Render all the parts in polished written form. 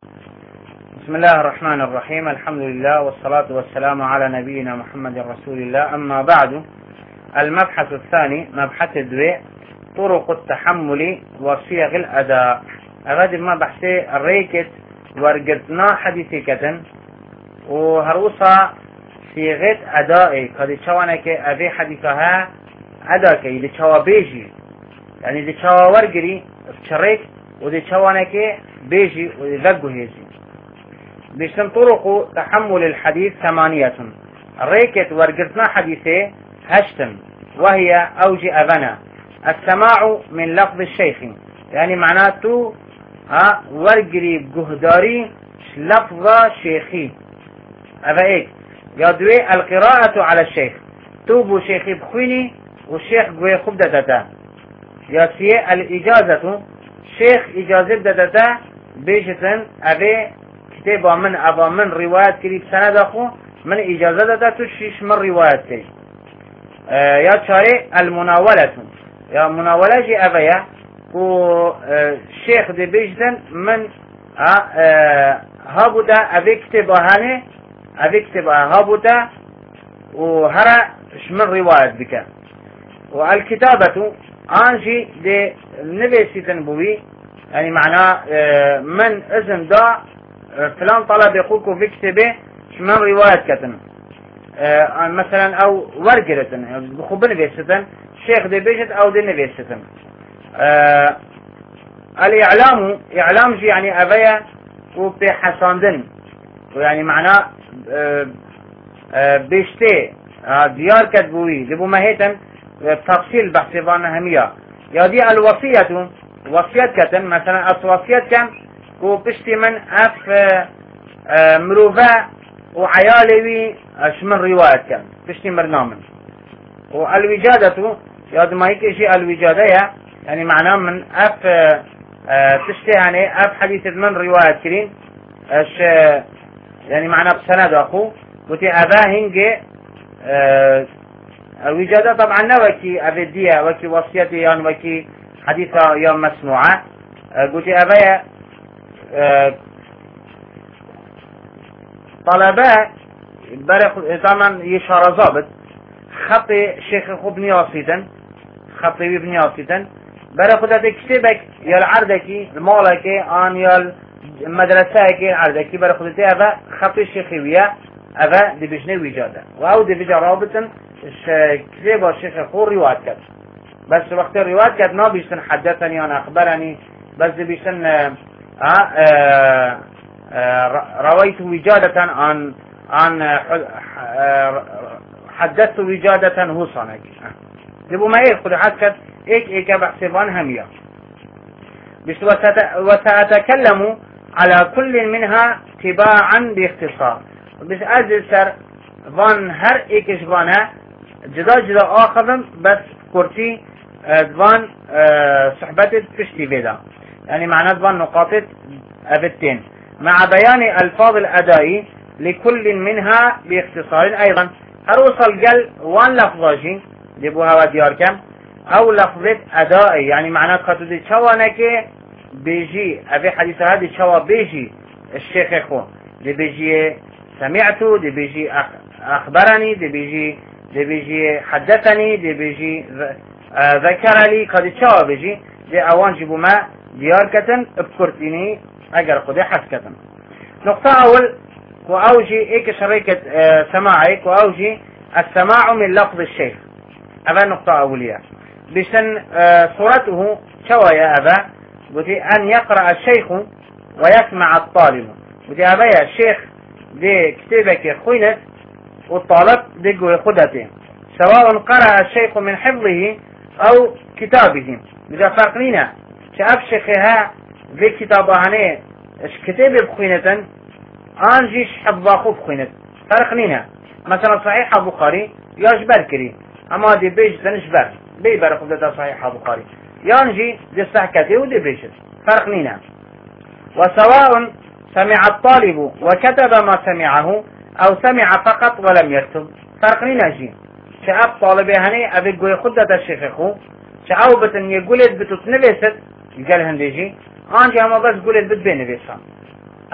بسم الله الرحمن الرحيم. الحمد لله والصلاة والسلام على نبينا محمد رسول الله. أما بعد، المبحث الثاني مبحث الدواء طرق التحمل وصيغ الأداء. أغادي ما بحثي الريكت ورقتنا حديثي كتن وهروسا صيغة أدائي قد شوانك أبي حديثها أداك اللي شوا بيجي، يعني اللي شوا ورقري بشريك ودي شوانك بيجي ودي ذقه هيجي. بيشتم طرق تحمل الحديث 8. الريكت ورقتنا حديثي هشتم، وهي أوجي أبنا السماع من لفظ الشيخ، يعني معناته ورقري بجهداري لفظ شيخي أبا إيك يدوي القراءة على الشيخ توبو شيخي بخويني والشيخ قوي خب دتتا ياسيه الإجازة شيخ إجازة دتتا بيجتن أبي كتاب من روايات كريب سند أخو من إجازة دتا تشيش من روايات كريب يا شاري المناولة يا مناولة جي أبايا والشيخ دي بيجتن من هابودا أبي كتابهاني أبي كتابها هابودا وهرا من روايات بك. والكتابة أنجي دي نبي تنبوي، يعني معناه من إذن دا فلان طلب يقولكم في كتابه من روايات كتن مثلا أو ورقرة بخبن بيستن شيخ دي بيجت أو دي نبيستن. الإعلام إعلام جي يعني أبايا وبحساندن، ويعني معناه بيشتي ديار كتبوي دبو مهيتن بتفصيل بحثي بان همية. يا دي الوصية وصية كتن مثلا الوصية كان وبشتي من مروفا وعيالي من رواية كان بشتي برنامج. والوجادة يا دي ما هيك شيء الوجادة يعني معناه من تشتي يعني حديث من رواية كريم يعني معناه بسند أخو وتي أبا هنجي الوجادة طبعا نوكي أبدية وكي وصيتي يعني وكي حديثة يوم مسموعة. قلت أبايا طلباء طبعا يشار ضابط خطي شيخ ابن ياسيتا خطي ابن ياسيتا برا خدت كتابك يا العردكي المالكي عن يا المدرسة كي العردكي برا خدت أبا خطي الشيخوية أبا دي بجني وجادة وأو دي بجا رابطا كتاب الشيخ خور روايات كت، بس وقت الروايات كت ما بيشتن حدثني أنا أخبرني، بس بيشتن رويت وجادة عن حدثت وجادة هو صانك تبو ما يأخذ حكت إيك بحسبان همية. بس وسأتكلم على كل منها تباعا باختصار. بس أجل سر فان هر إيكش فانها جدا آخذم بس كورتي فان صحبتت فشتي بيدا، يعني معنى فان نقاطة أبتين مع بيان ألفاظ الأدائي لكل منها باختصار. أيضا هروصل قل وان لفظاجي ديبوها وديار كم أو لفظة أدائي، يعني معنى قطو دي شوانك بيجي أبي حديث هذه شوا بيجي الشيخ خو دي بيجي سمعته دي بيجي أخبرني دي بيجي حدثني دي بيجي ذكر لي قد شوا بيجي دي أوان جيبو ما ديار كتن بكرتيني أجر قدي حس كتن. نقطة أول وأوجي إيك شريكة سماعك وأوجي السماع من لفظ الشيخ. أبا نقطة أولية بشن صورته شوى يا أبا بدي أن يقرأ الشيخ ويسمع الطالب. بدي أبا يا الشيخ دي كتابك خوينت والطالب دي قوي خدته، سواء قرأ الشيخ من حفظه أو كتابه. بدي فرق لنا شاف شيخها في كتابهانه كتابه بخوينة أنجيش حفظه خوب خوينت فرق لنا. مثلا صحيح البخاري يجبر كري أما دي بيج تنشبر بيبر خدته صحيح البخاري ينجي دي صحكته ودي بيج فرق لنا. وسواء سمع الطالب وكتب ما سمعه أو سمع فقط ولم يكتب فرق لنا جي. شعب طالبي هني أبي قوي خدته الشيخ شعب بتن يقولت بتتنبست قال هنديجي أنجي أما بس قولت بتبين بيسان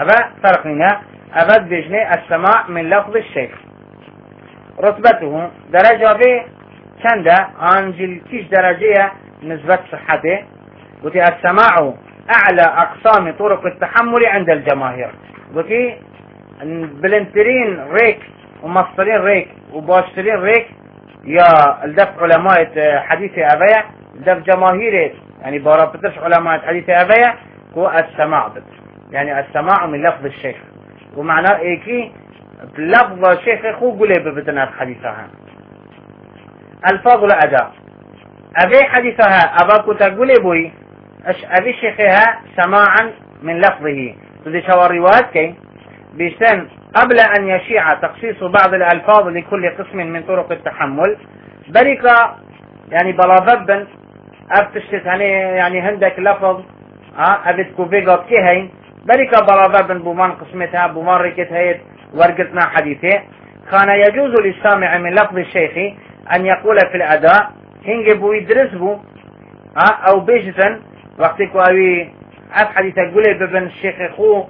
أبا فرقنا أبد بجني السماع من لفظ الشيخ. رتبته درجة ب چنده انجل كيش درجة نسبة صحته. وتي السماع أعلى أقسام طرق التحمل عند الجماهير. وتي بلنترين ريك ومصدرين ريك وباشترين ريك يا الدف علماء حديث أبايا الدف جماهير يعني بارابطرش علماء حديث أبايا هو السماع بد. يعني السماع من لفظ الشيخ ومعناه ايكي لفظ الشيخ خو قولي ببتنا حديثها الفاظ الأداء أبي حديثها أباكو تقولي بوي اش أبي شيخها سماعا من لفظه. تدي شوار روايات كي بيشتن قبل أن يشيع تخصيص بعض الألفاظ لكل قسم من طرق التحمل بريكا يعني بلاذبا أبتشتت يعني هندك لفظ أبتكو فيقات كيهين بريكا بلاذبا بمان قسمتها بمان ريكتها ورقتنا حديثه. كان يجوز للسامع من لفظ الشيخ أن يقول في الأداء هنجبو يدرسبو أو بيجتن وقتكو أوي أف حديثة قولي ببن الشيخ خو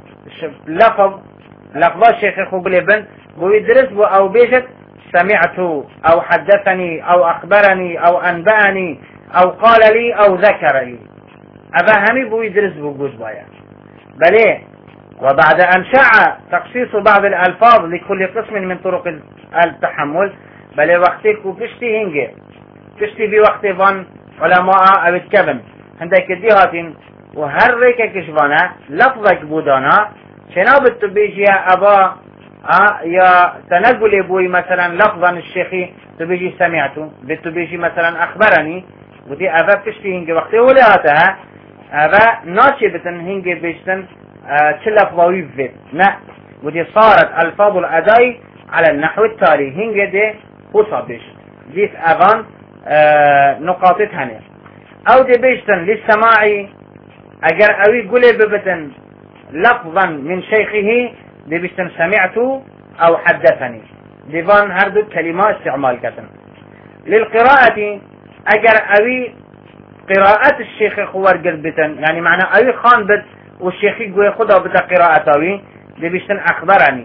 لفظ الشيخ خو قولي بن بو يدرسبو أو بيجت سمعت أو حدثني أو أخبرني أو أنبأني أو قال لي أو ذكر لي أبا همي بو يدرسبو قوز بايا بليه. وبعد أن شاع تخصيص بعض الألفاظ لكل قسم من طرق التحمل بل وقتك وكشتي هنجي كشتي بوقت فان علماء أو الكبن عندك ديهات وهر ريك كشفانا لفظك بودانا شنابت تبيجي أبا يا تنقل بوي مثلا لفظا الشيخي تبيجي سمعته بتبيجي مثلا أخبرني ودي أبا كشتي هنجي وقتي ولهاتها أبا ناشبة هنجي بيجتن تلف ضويفت لا ودي صارت ألفاظ الأداء على النحو التالي هنجي دي خصبش ديس أبان نقاطتها هنا أو دي بيشتن للسماع أجر أوي قولي ببتن لفظا من شيخه دي بيشتن سمعته أو حدثني ديفان هردو كلمة استعمال كتن. للقراءة أجر أوي قراءة الشيخ خوار قربتن يعني معنى أوي خان بت والشيخ يقول خذها بتا قراءته دي بيشتن أخبرني.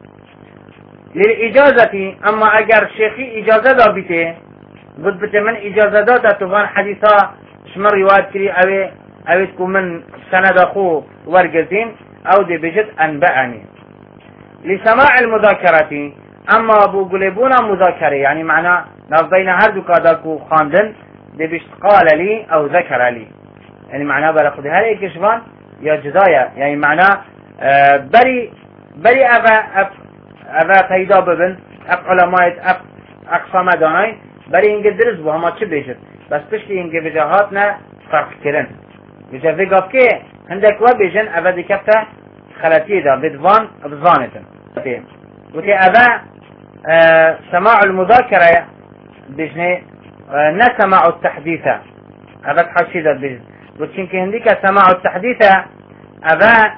للإجازة أما أجر شيخي إجازة دابته قد بت من إجازة داتا تفان حديثا شمر روايات كري أوي تكون من سند أخوه ورقزين أو دي بجد أنبأني. لسماع المذاكرة أما أبو قليبونا مذاكرة يعني معنى نفضينا هردو كاداكو خاندن دي بيشت قال لي أو ذكر لي يعني معنى بلقد هذه كشفان يا جدايا يعني معنى بري أبا فيدا ببن علماء أقسام داناي بري إنجل درس بو هما چه بيشت بس تشتي إنجل بجاهاتنا فرق كرن بجا في قفكي هندك وبيجن أبا دي كفتا خلاتي دا بدفان بظانتن وتي أبا سماع المذاكرة بجني نسمع التحديث أبا تحشيدا بجن وتشنك هنديك سماع التحديث أبا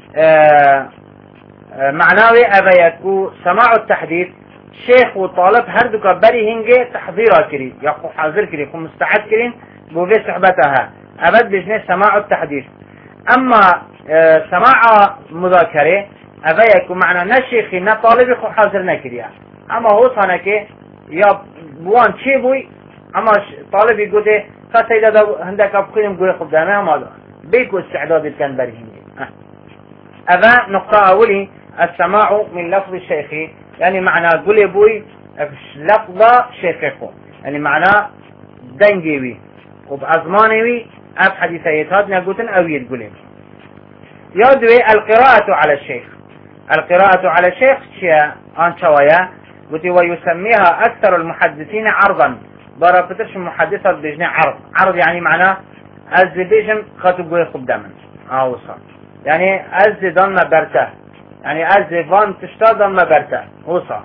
معناوي أبا يكو سماع التحديث شيخ وطالب هردوك بري هنجي تحضيرا كري يقو حاضر كري يقو مستعد كري بوفي صحبتها أبد بجنة سماع التحديث. أما سماع مذاكرة أبا يكو معنى نشيخي نطالب يقو حاضر نكري أما هو صانكي يا بوان چي بوي أما طالب يقول ده فسيدا هندك أبقينهم قوي خبدانا ماذا بيكو استعداد كان بري هنجي. أبا نقطة أولي السماع من لفظ الشيخ يعني معنى قولي بوي لفظ شيخكو يعني معنى دنجيوي وبأزمانيوي أب حديثيات نقولن أويل قولي يودوي القراءة على الشيخ. القراءة على الشيخ شيء عن شوية ويسميها أكثر المحدثين عرضا برا فترش محدثة بجنة عرض يعني معنى أزبيجن خطب قوي خبدامن أوصل يعني أز ضم برته يعني أز فان تشتا ضم برته وصل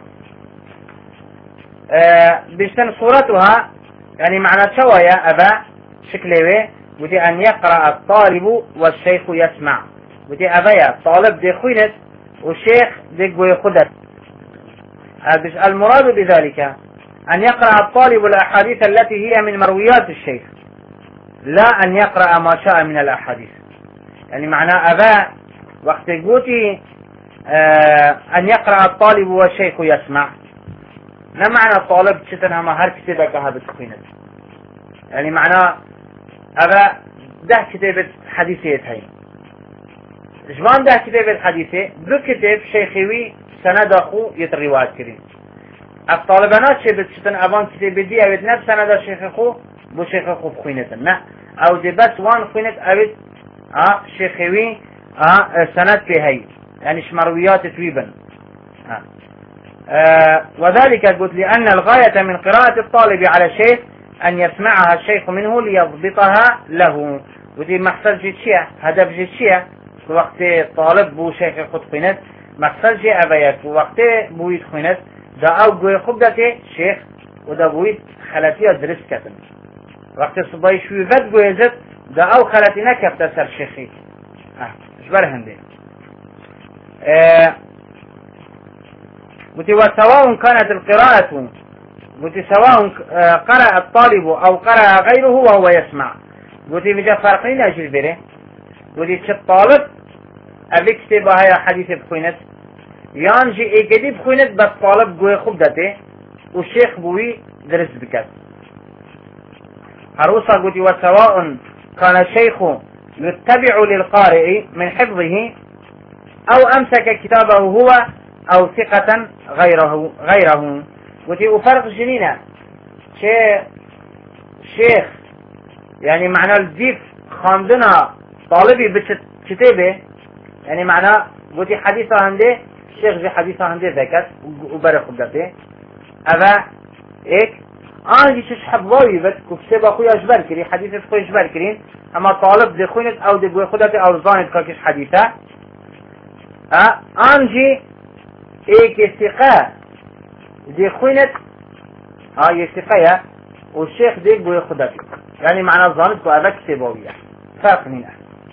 بيشتن صورتها يعني معنى شوية أبا شكله ودي أن يقرأ الطالب والشيخ يسمع ودي أبايا طالب دي خوينت والشيخ دي قوي خدت. المراد بذلك أن يقرأ الطالب الأحاديث التي هي من مرويات الشيخ لا أن يقرأ ما شاء من الأحاديث يعني معنى أبا وقت قوتي أن يقرأ الطالب والشيخ يسمع، ما معنى الطالب شتنها ما هر كتابك هذا تخينت، يعني معناه أبا ده كتابة حديثية هاي جوان ده كتابة حديثة دو كتاب شيخوي سند أخو يتروايات كريم الطالبانات شبت شتن أبان كتابة دي أبد نفس سند شيخ أخو بو شيخ أخو بخينتن لا أو دي بس وان خينت أبد شيخوي سند في هاي يعني شمرويات تويبا وذلك قلت لأن الغاية من قراءة الطالب على الشيخ أن يسمعها الشيخ منه ليضبطها له، ودي مقصد جيتشيا هدف جيتشيا وقت طالب بو شيخ خود خينت مقصد جي أبيك وقت بويت خينت دا أو قوي خب داكي شيخ ودا بويت خلاتيا درس كتن وقت صباي شوي فد قوي زد دا أو خلاتينا كفتسر شيخي جبر هندي وسواء كانت القراءة سواء قرأ الطالب أو قرأ غيره وهو يسمع بجا فرقين أجل بره الطالب أبي كتابة هيا حديث بخوينت يانجي إيجادي بخوينت بس طالب قوي خب داته والشيخ بوي درس بكت عروسة وسواء كان الشيخ يتبع للقارئ من حفظه أو أمسك كتابه هو أو ثقة غيره وفرق جنينة شيخ يعني معنى الديف خاندنا طالبي بكتابه يعني معنى قلتي حديثة هنده الشيخ جي حديثة هنده ذكت وبرق خبدته أبا إيك آنجي شش حفظاوي بس كتابة أخوي أجبر كري حديثة أخوي أجبر كرين أما طالب دي خوينت أو دي بوي خدته أو زانت كاكش حديثة آنجي إيك الثقة دي خوينت يثقية والشيخ دي بوي خدته يعني معنى زانت كأبا كتابوية فرق منه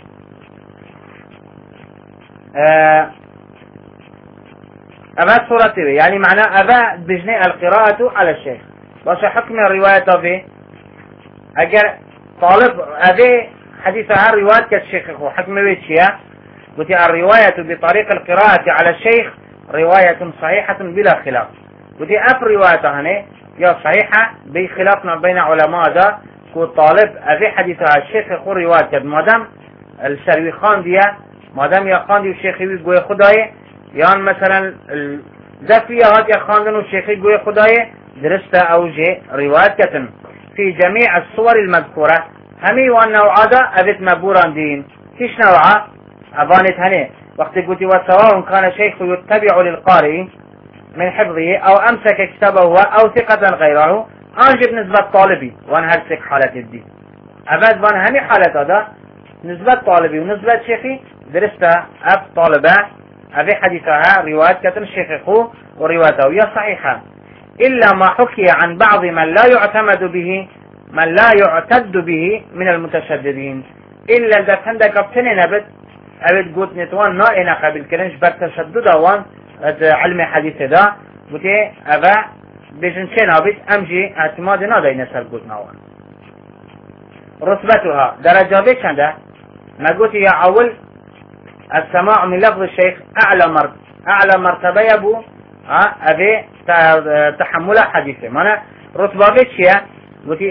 أبا صورة يعني معنى أبا بجناء القراءة على الشيخ باش حكم الرواية به أجر طالب أبي حديثها الرواية كالشيخ حكم بيتشيا قلت الرواية بطريق القراءة على الشيخ رواية صحيحة بلا خلاف قلت أف رواية هنا يا صحيحة بخلافنا بين علماء ذا كالطالب أبي حديثها الشيخ رواية مادام السروي خان ديا مادام يا خان دي الشيخ يقول خداي يعني مثلا الزفية هات يا خاندن والشيخ يقول خداي درست أوجه رواية كتن في جميع الصور المذكورة همي والنوع هذا أبت مبوران دين كيش نوعه أبانت هني وقت قلت وسواء كان شيخ يتبع للقارئ من حفظه أو أمسك كتابه أو ثقة غيره أنجب نسبة طالبي وأن هرسك حالة الدين أبد وأن همي حالة هذا نسبة طالبي ونسبة شيخي درست أب طالبة أبي حديثها رواية كتن الشيخ أخوه وروايته هي صحيحة إلا ما حكي عن بعض من لا يعتد به من المتشددين إلا إذا عندك ابتنين أبد قلت نتوان نائنا قبل كلنش بر تشدد وان علم حديث دا قلت أبا بجنشين أبد أمجي اعتماد نادي نسر قلت نوان رتبتها درجة بيشنده ما قلت يا أول السماع من لفظ الشيخ أعلى مرتبة يبو أبي تحمل حديثه معنى رتبة بيشيا قلت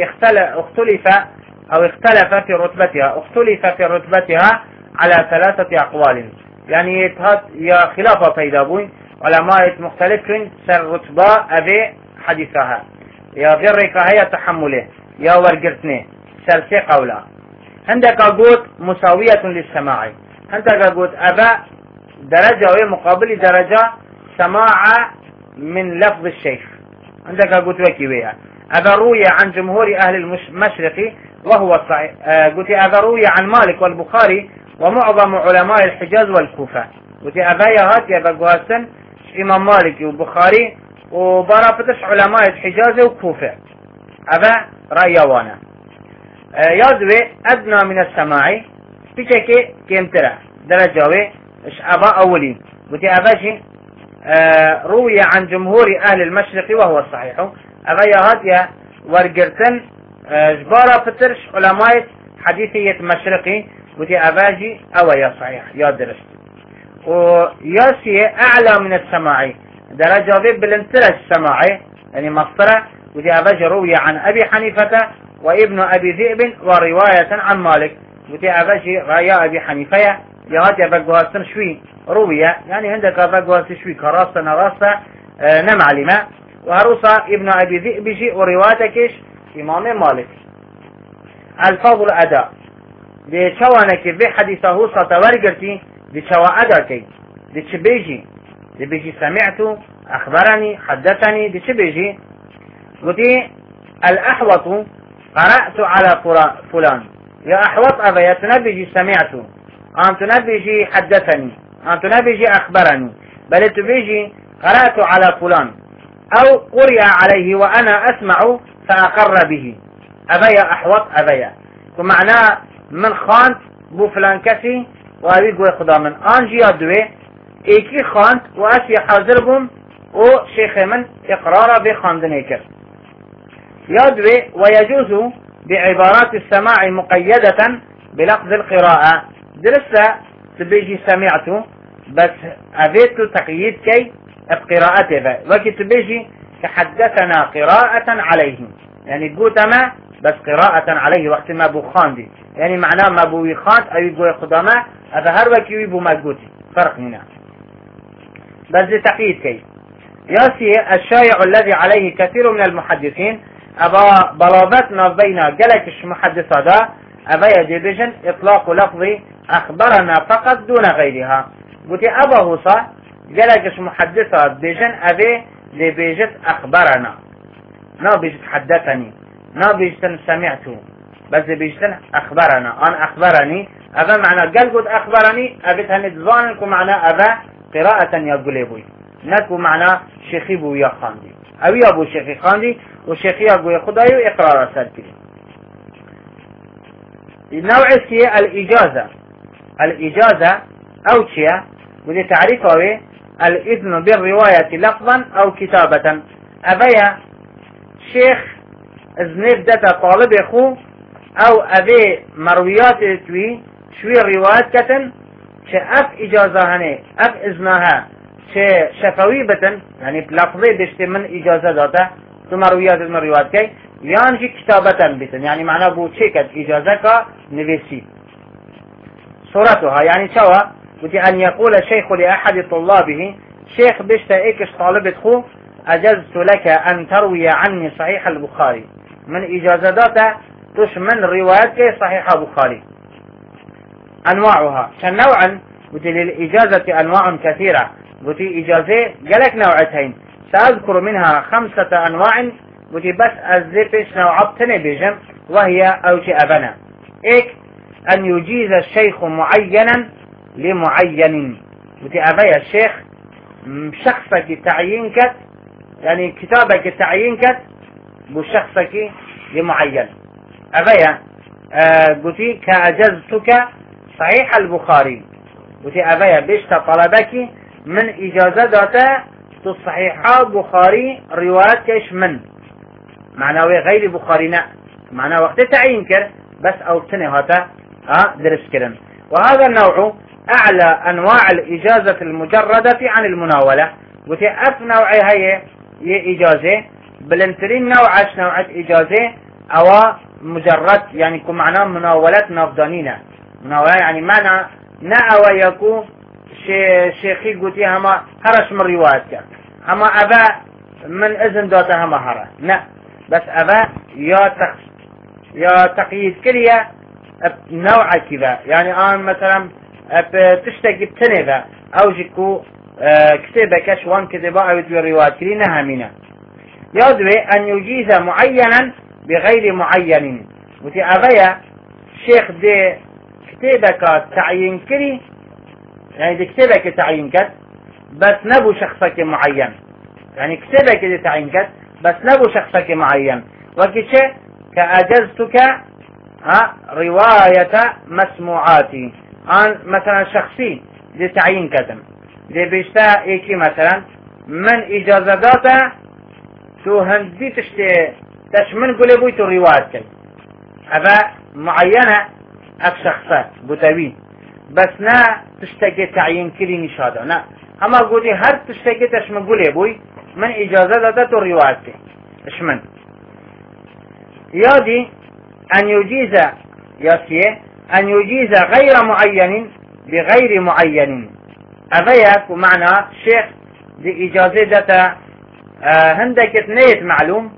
اختلف في رتبتها على 3 أقوال يعني يا خلافة بيدابون علماء مختلفين سر رتبة أبي حديثها يا غير هي تحمله يا ورقرتني سر 3 قولا عندك قلت مساوية للسماع عندك قلت أبا درجة مقابل درجة سماع من لفظ الشيخ عندك قلت وكيوية أبا روي عن جمهور أهل المشرق وهو الصحيح قلت أبا روي عن مالك والبخاري ومعظم علماء الحجاز والكوفة قلت أبا يهات يا بقواسن إمام مالك والبخاري وبرافتش علماء الحجاز والكوفة أبا رأيوانا يادوي أدنى من السماع بشكل كيمترى درجة إش أبا أولين قلت أبا روي عن جمهور أهل المشرق وهو الصحيح أبا يهات يا ورقرتن جبارة فترش علماء حديثية مشرقي قلت أباجي أو يا صحيح يا درست وياسي أعلى من السماعي درجة بلنترج السماعي يعني مصطلح ودي أبج روية عن أبي حنيفة وابن أبي ذئب ورواية عن مالك ودي أبج رايا أبي حنيفة يهاتي أبقوها شوي روية يعني عندك أبقوها شوي كراسة نراسة نمعلمة وهروسا ابن أبي ذئب جي وروايتكش إمام مالك. الفاظ الأداء دي شوانك في حديثه ستورقرتي دي شوا أداكي دي شبيجي دي بيجي سمعت أخبرني حدثني دي شبيجي ودي الأحوط قرأت على فلان يا أحوط أبا تنبيجي سمعت أن تنبيجي حدثني أن تنبيجي أخبرني بل تبيجي قرأت على فلان أو قرئ عليه وأنا أسمع فأقر به أبايا أحوط أبايا ومعناه من خانت بو فلان كسي وأبي قوي خدا من أنجي أدوي إيكي خانت وأسي حاضر بهم وشيخ من إقرار بخاندني كر يدوي ويجوز بعبارات السماع مقيدة بلفظ القراءة درسة تبيجي سمعته بس أبيت تقييد كي بقراءته وكي تبيجي تحدثنا قراءة عليه يعني قوتما بس قراءة عليه وقت ما بو خاندي يعني معناه ما بو يخاند أو يقول قدامه هذا هر وكي يبو ما قوتي فرق هنا بس تقييد كي ياسي الشائع الذي عليه كثير من المحدثين أبا بلابتنا بين جلكش محدثة دا أبا يجبجن إطلاق لفظ أخبرنا فقط دون غيرها قلت أبا هوصا جلكش محدثة بجن أبي لبيجت أخبرنا نا بيجت حدثني نا بيجت سمعته بس بيجت أخبرنا أنا أخبرني أبا معنى قل قد أخبرني أبي تهندزانكم معنى أبا قراءة يقول بوي نكو معنى شيخي بو يا خاندي أو يا بو شيخي خاندي وشيخي أبو خدايو إقرار سلكي. النوع الثاني الإجازة أو شيء ودي تعريفه الإذن بالرواية لفظا أو كتابة أبيا شيخ إذن دتا طالب أخو أو أبي مرويات توي شوي روايات كتن شأف إجازة هني أف إذنها شفوي بتن يعني بلفظي بشتي من إجازة داتا ثم روايات كي يعني كتابة بتن يعني معناه بو تشيكت إجازة كا نفسي صورتها يعني شوى بدي أن يقول الشيخ لأحد طلابه شيخ بشتا إيكش طالبت خو أجزت لك أن تروي عني صحيح البخاري من إجازة داتا تشمل روايات كي صحيح البخاري أنواعها كنوعا بدي للإجازة أنواع كثيرة بدي إجازة قالك نوعتين سأذكر منها 5 أنواع بدي بس أزيبش نوعبتني بجم وهي أوجي أبنا إيك أن يجيز الشيخ معينا لمعين بدي أبيا الشيخ شخصك تعيينك يعني كتابك تعيينك بشخصك لمعين أبيا بدي كأجزتك صحيح البخاري بدي أبيا بيشت طلبك من إجازة داتا تصحيح بخاري روايات كيش من معناه غير بخارينا معناه وقت تعيين كر بس أو تنهاتا درس كرن. وهذا النوع أعلى أنواع الإجازة المجردة عن المناولة وتأف نوعي هي إجازة بلنترين نوعش نوعة إجازة أو مجرد يعني كم معناه مناولات نفضانينا مناولة يعني معنى نأوى يكون شيخي قلتي هما هرش من روايتك هما أبا من إذن دوتا هما هرش لا بس أبا يا تقييد كريا نوع كذا يعني أنا مثلا تشتكي بتنبا أو جيكو كتابة كشوان كتابة أو روايات كرينا همينة يدوي أن يجيز معينا بغير معين وتي أبايا شيخ دي كتابك تعيين كري يعني دي كتابك تعيين كت بس نبو شخصك معين يعني كتابك دي تعيين كت بس نبو شخصك معين وكيشه كأجزتك رواية مسموعاتي عن مثلا شخصي دي تعيين كتم دي بيشتا ايكي مثلا من اجازة تو هندي تشمن قولي بويتو رواية كي أبا معينة أف شخصات بتوي بس نا تشتكي تعيين كلي نشاده نا اما قولي هر تشتكي تشمن قولي بوي من اجازة دادت الرواية اشمن يادي ان يجيز ياسيه ان يجيز غير معين بغير معين أفيك ومعنى شيخ دي إجازة داتا هندك نية معلوم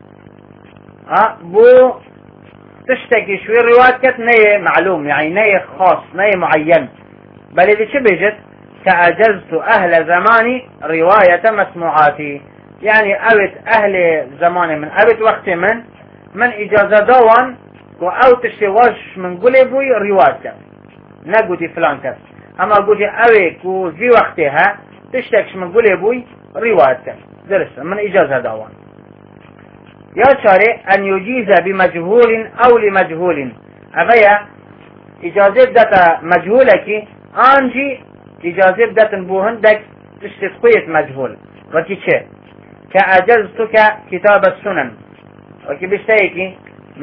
بو تشتكي شوي رواية كت نية معلوم يعني نية خاص نية معين بل إذا شبجت كأجزت أهل زماني رواية مسموعاتي يعني أبت أهل زماني من أبت وقت من إجازة دوان أو تشتواش من قلبوي رواية نقولي فلان كت اما قولي اويك وفي وقتها تشتكش من قولي بوي روايتك درس من اجازة داوان يا شارع ان يجيز بمجهول او لمجهول اغيا اجازة داتا مجهولك انجي اجازة داتا بوهندك تشتقيت مجهول وكي چه كأجزتك كتاب السنن وكي بشتايكي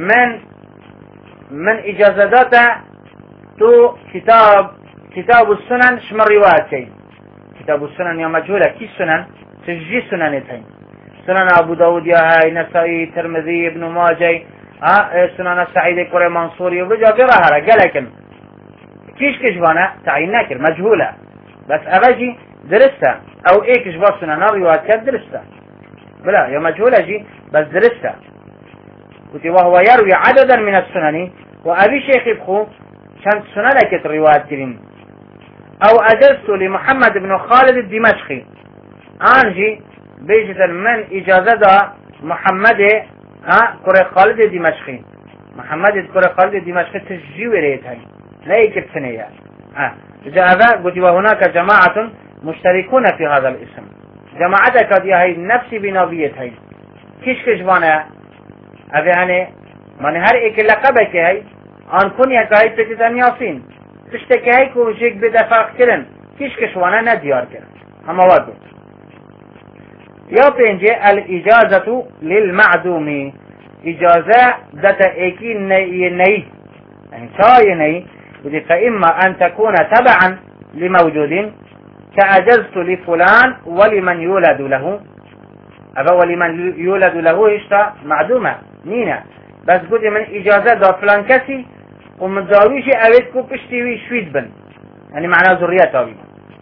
من اجازة داتا تو كتاب السنن شمر روايتين كتاب السنن يا مجهولة كي السنن تجي سننتين سنن أبو داود يا هاي نسائي ترمذي ابن ماجه سنن سعيد كوري منصوري وبجا قراها قالكن كيش كشبانا تعيين ناكر مجهولة بس أبجي درستها أو إيه كشبا سنن روايات درستها بلا يا مجهولة جي بس درستها وهو يروي عددا من السنن وأبي شيخ يبخو كانت سننك الروايات كريم او اجزت لمحمد بن خالد الدمشقي انجي بيجت من اجازة محمد كوري خالد الدمشقي محمد كوري خالد الدمشقي تجي وريت هاي لا يكتب سنية جاء قلت وهناك جماعة مشتركون في هذا الاسم جماعتك هذه هاي نفسي بنوبية هاي كيش كشبانا ابي يعني من هر ايك لقبك هاي ان كنيا هاي بتتن ياسين تشتكي هيك وجيك بدفاق كرن كيش كشوانا نديار كرن هما وادو يا بينجي الإجازة للمعدوم إجازة داتا ايكي ني يعني شاي ني فإما أن تكون تبعا لموجود كأجزت لفلان ولمن يولد له أبا ولمن يولد له إشتا معدومة نينا بس قلت من إجازة دا فلان كسي ومن داويشي أبيتكو بشتوي شويد بن يعني معناه ذريته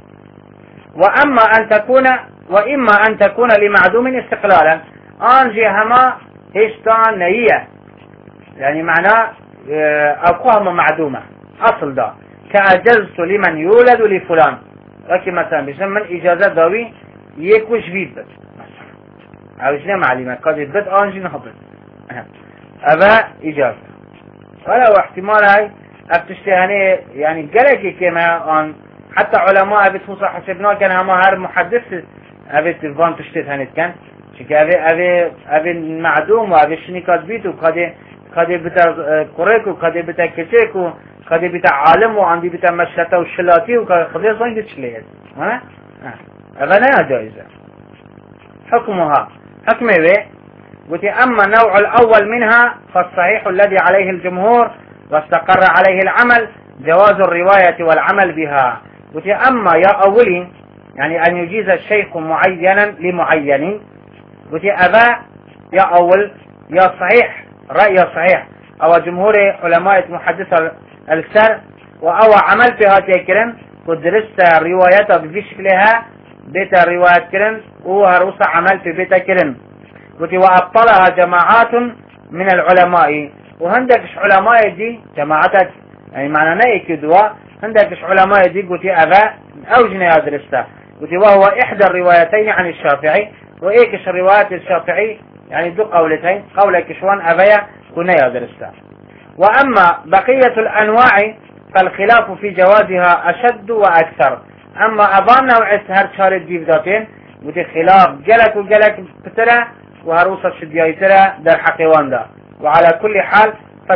وإما أن تكون لمعدوم استقلالا أنجي هما هشتان نية يعني معناه أقوهم معدومة أصل دا كأجزت لمن يولد لفلان لكن مثلا بيسمى من إجازة داوي يكو شويد بن مثلا أو شنو معلمة قد يثبت أنجي نهبط أبا إجازة ولا احتمال هاي افتشتهاني يعني قلقي كما ان حتى علماء ابي تفوصا حسبنا كان هما هر محدث ابي تفان تشتهاني كان شك ابي معدوم وابي شني كاتبيتو قد بتا كوريكو قد بتا كتيكو قد بتا عالم وعندي بتا مشلته وشلاتي وقد زين تشليت ها هذا جائزه حكمها حكمه قلت أما النوع الأول منها فالصحيح الذي عليه الجمهور واستقر عليه العمل جواز الرواية والعمل بها قلت أما يا أولي يعني أن يجيز الشيخ معينا لمعين قلت أبا يا أول يا صحيح رأي صحيح أو جمهور علماء محدثة الكسر وأو عمل بها تكرن قد درست روايته بشكلها بيت الرواية كرن وهروس عمل في بيت كرن قلت وأبطلها جماعات من العلماء وهندكش علماء دي جماعتك يعني معنى نيكدوا هندكش علماء دي قلت أبا أوجنا يدرسته قلت وهو إحدى الروايتين عن الشافعي وإيكش الروايات الشافعي يعني دو قولتين قولك شوان أبايا كنا يدرسته وأما بقية الأنواع فالخلاف في جوازها أشد وأكثر أما أبان نوع هر شارد جيفداتين قلت خلاف جلك وجلك بترى وهروسة شديايترا در حقيوان دا وعلى كل حال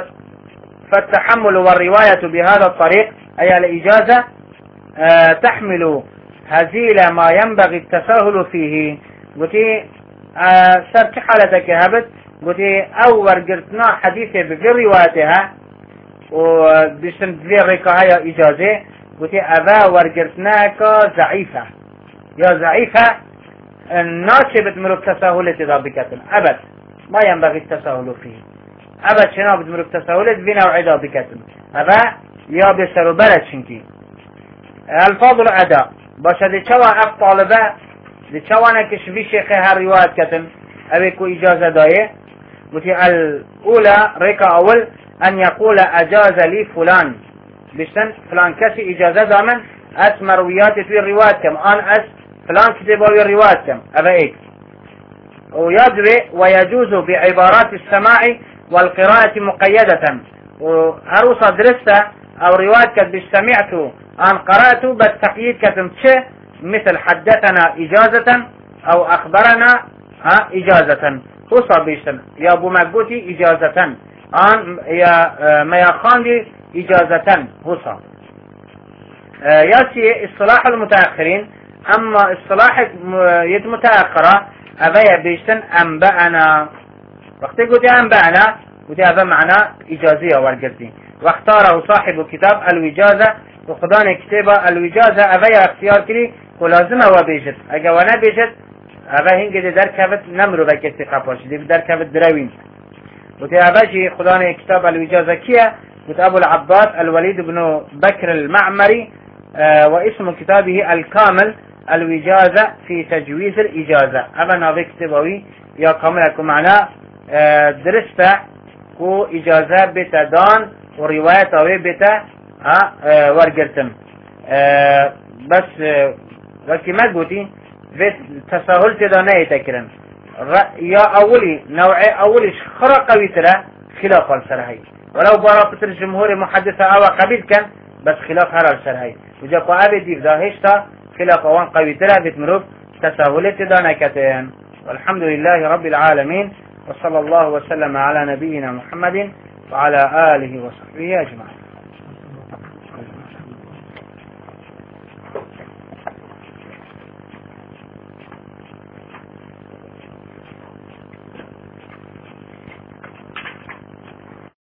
فالتحمل والرواية بهذا الطريق أي الإجازة تحمل هزيل ما ينبغي التساهل فيه قلت سرت حالتك هبت قلت أول قرتنا حديثة بغير روايتها وبسن بغير ركاية إجازة وتي أبا ورقرتناك ضعيفة يا ضعيفة ناشبت مروك تساهلت إذا بكتن أبد ما ينبغي التساهل فيه أبد شنابت مروك تساهلت بنوع إذا بكتن أبا يا بسر بلد شنكي الفاظ الأداء باشه دي چوا اف طالبه دي چوا نكشفي شيخي هر رواية كتن أبيكو إجازة دايه وتي الأولى ريكا أول أن يقول أجاز لي فلان بشتن فلان كسي إجازة دامن أس مرويات في الرواية كم أن أس فلان كتبه الرواية كم أبا إيك ويجوز بعبارات السماع والقراءة مقيدة وهروسا درسته أو رواية كتب سمعت أن قرأت بالتقييد كتم مثل حدثنا إجازة أو أخبرنا إجازة خصوصا بيشتن يا أبو مقبوتي إجازة أن يا مياخاندي إجازة خصوصا يأتي اصطلاح المتأخرين أما اصطلاح المتأخرة أبايا بيشتن أنبأنا وقت قلت أنبأنا قلت هذا معنى إجازية والقردين واختاره صاحب كتاب الوجازة وخدان كتاب الوجازة أبايا اختيار كلي ولازم هو بيجت أجا وانا بيجت أبا هنگه در كبت نمرو بكتي قباش دي در كبت دراوين وتي أباجي خدان كتاب الوجازة كيا أبو العباس الوليد بن بكر المعمري واسم كتابه الكامل الوجازة في تجويز الإجازة أبا نابي كتابوي يا كاملكم معنا درسته كو إجازة بتدان ورواية طوي بتا ورقرتم بس وكي ما قلتي في تساهل تدانه يتكرن يا أولي نوعي أولي خرق قوي ترى خلاف السرهي ولو برابط الجمهور محدثة أو قبيل كان بس خلاف هر السرهي وجاكو أبي ديف داهشتا خلاف وان قوي ترى بتمروف تساهل تدانه كتين والحمد لله رب العالمين وصلى الله وسلم على نبينا محمد وعلى آله وصحبه أجمعين.